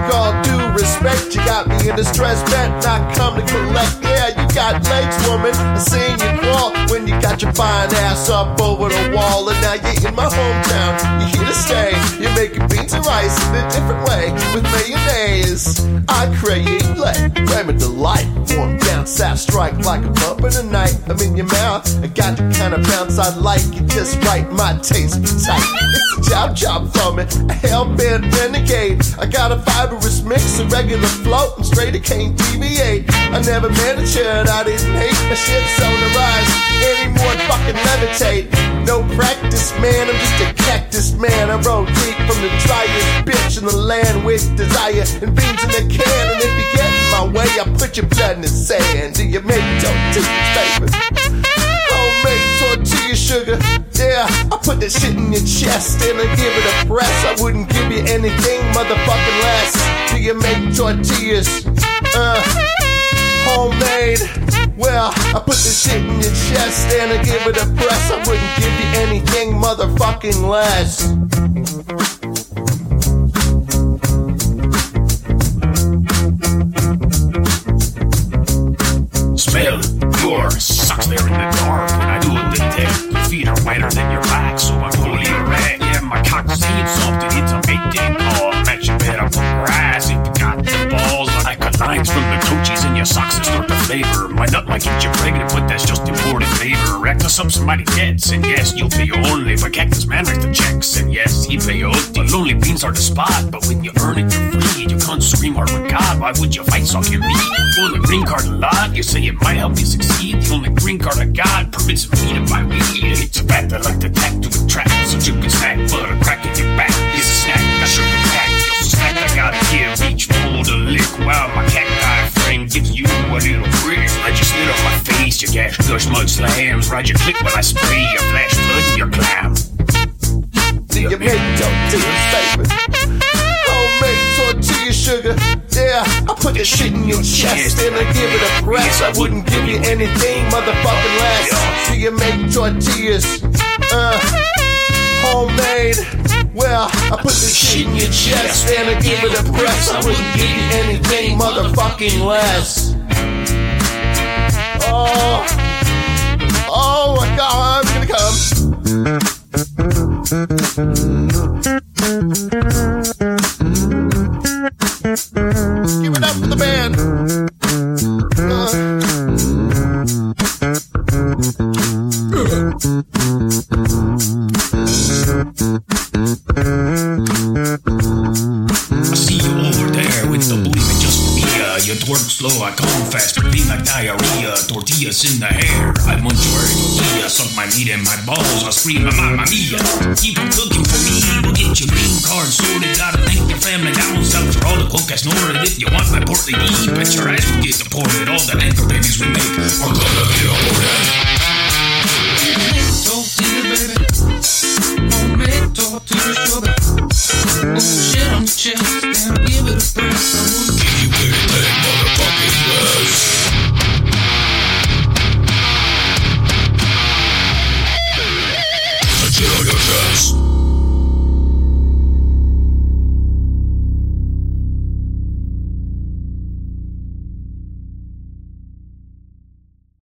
all due respect, you got me in distress, bet not come to collect. Yeah, you got legs, woman, I seen you crawl when you got your fine ass up over the wall. And now you're in my hometown, you're here to stay. You're making beans and rice in a different way with mayonnaise. I create like crème de delight, warm down south, strike like a bump in the night. I'm in your mouth, I got the kind of bounce I like. You just right, my taste be tight. It's a job for me, a hell-bent renegade. I got a fibrous mix, a regular float, and straight it can't deviate. I never manitured, I didn't hate. My shit's on the rise, anymore fucking levitate. No practice, man, I'm just a cactus, man. I roll deep from the driest bitch in the land with desire and beans in the can. And if you get in my way, I put your blood in the sand. Do you make tortillas, baby? Homemade tortilla sugar, yeah. I put that shit in your chest and I give it a press. I wouldn't give you anything, motherfucking less. Do you make tortillas? Homemade. Well, I put this shit in your chest and I give it a press. I wouldn't give you anything, motherfucking less. Smell your socks there in the dark. When I do a little tap, your feet are whiter than your back, so I'm fully erect. Yeah, my cock's ain't soft and it's a big call. Match your bed up for grass if you got the balls. I cut lines from the coaches in your socks and start to flavor. My nut might get you pregnant, but that's just imported flavor. Rack us up somebody gets, and yes, you'll pay only. But Cactus Man writes the checks, and yes, he pay OT. But lonely beans are the spot, but when you earn it, you're free. You can't scream hard with God, why would you fight suck your meat? You want a green card a lot, you say it might help you succeed. The only green card I got permits me to buy weed. It's a rat that like to tack to a trap, so you can snack, but a crack in your back is a snack. I sure can pack, just a snack I gotta give each fool to lick. While my cacti frame gives you a little grip. I just lit up my face, you gas gush mud slams. Ride your click when I spray your flash blood in your clam. Do you make tortillas, baby? Homemade tortilla sugar, yeah. I put that shit in your chest and I give it a press. I wouldn't give you anything, motherfucking less. Do you make tortillas? Homemade. Well, I put this shit in your chest and I give it a press. I wouldn't give you anything, motherfucking less. Oh my God, I'm gonna come. Give it up for the band. I see you over there with the believing just for me. You twerk slow, I come fast, clean like diarrhea. Tortillas in the hair, I munch your tortilla. Suck my meat and my balls, I scream mamma mia. Keep on cooking for me, we'll get your green card sorted. Gotta thank your family down south for all the coke I snorted. If you want my portly deep, bet your eyes will get deported. All the anchor babies we make are gonna be aborted. Tortilla, baby. Homemade tortilla sugar. Oh, shit on the chest, and I'll give it a press. I wouldn't